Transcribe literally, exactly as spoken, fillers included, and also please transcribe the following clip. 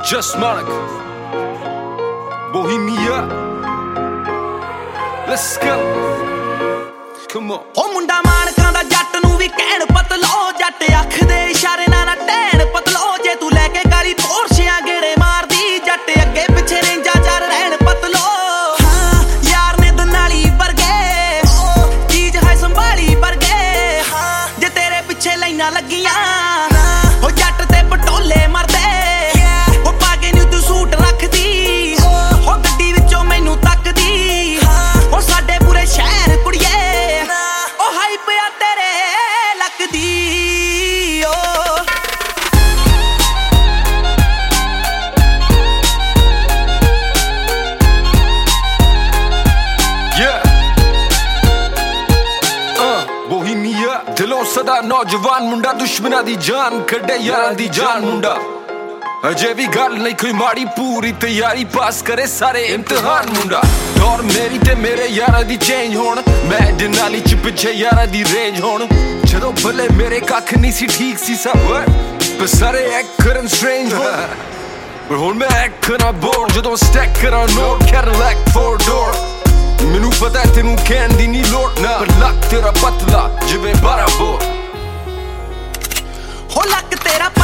Just Monica, Bohemia. Let's go. Come on. ਉਹ ਮੁੰਡਾ ਮਾਨਕਾਂ ਦਾ ਜੱਟ ਨੂੰ ਵੀ ਕਹਿਣ ਪਤਲੋ ਜੱਟ ਅੱਖ ਦੇ ਇਸ਼ਾਰੇ ਨਾਲ ਨਾ ਟਹਿਣ ਪਤਲੋ ਜੇ ਤੂੰ ਲੈ ਕੇ ਕਾਲੀ ਪੋਰਸ਼ਿਆਂ ਗੇੜੇ ਮਾਰਦੀ ਜੱਟ ਅੱਗੇ ਪਿੱਛੇ ਰੇਂਜਾ ਚਾਰ ਰਹਿਣ ਪਤਲੋ ਹਾਂ ਯਾਰ ਨੇ ਦਨਾਲੀ ਵਰਗੇ ਚੀਜ਼ ਹੈ ਸੰਭਾਲੀ ਵਰਗੇ ਹਾਂ ਜੇ ਤੇਰੇ ਪਿੱਛੇ ਲਾਈਨਾਂ ਲੱਗੀਆਂ ਉਹ ਜੱਟ ਤੇ ਪਟੋਲੇ ਮਰਦੇ ਉਹ ਪਾ ਕੇ ਨੀ ਤੂੰ ਸੂਟ ਰੱਖਦੀ ਉਹ ਗੱਡੀ ਵਿੱਚੋਂ ਮੈਨੂੰ ਤੱਕਦੀ ਉਹ ਸਾਡੇ ਪੂਰੇ ਸ਼ਹਿਰ ਕੁੜੀਏ ਪਿਆ ਤੇਰੇ ਲੱਗਦੀ ਓ Yeah uh, Bohemia ਦਿਲੋਂ ਸਦਾ ਨੌਜਵਾਨ ਮੁੰਡਾ ਦੁਸ਼ਮਣਾਂ ਦੀ ਜਾਨ ਕੱਢੇ ਯਾਰਾਂ ਦੀ ਜਾਨ ਮੁੰਡਾ ਅਜੇ ਵੀ ਗੱਲ ਨਹੀਂ ਕੋਈ ਮਾੜੀ ਪੂਰੀ ਤਿਆਰੀ ਪਾਸ ਕਰੇ ਸਾਰੇ ਇਮਤਿਹਾਨ ਮੁੰਡਾ ਦੌਰ ਮੇਰੀ ਤੇ ਮੇਰੇ ਯਾਰਾਂ ਦੀ ਚੇਂਜ ਹੋਣ ਮੈਂ ਡਨਾਲੀ ਚ ਪਿੱਛੇ ਯਾਰਾਂ ਦੀ ਰੇਂਜ ਹੋਣ ਜਦੋਂ ਭਲੇ ਮੇਰੇ ਕੱਖ ਨਹੀਂ ਸੀ ਠੀਕ ਸੀ ਸਭ ਪਰ ਸਾਰੇ ਐਕ ਕਰਨ ਸਟ੍ਰੇਂਜ ਹੋਣ ਪਰ ਹੁਣ ਮੈਂ ਐਕ ਕਰਾਂ ਬੋਰ ਜਦੋਂ ਸਟੈਕ ਕਰਾਂ ਨੋਟ ਕੈਡਿਲੈਕ ਫੋਰ ਡੋਰ ਮੈਨੂੰ ਪਤਾ ਤੈਨੂੰ ਕਹਿਣ ਦੀ ਨਹੀਂ ਲੋੜ ਨਾ ਪਰ ਲੱਕ ਤੇਰਾ ਪਤਲਾ ਜਿਵੇਂ ਬਾਰਾਂ ਬੋਰ ਹੋ ਲੱਕ ਤੇਰਾ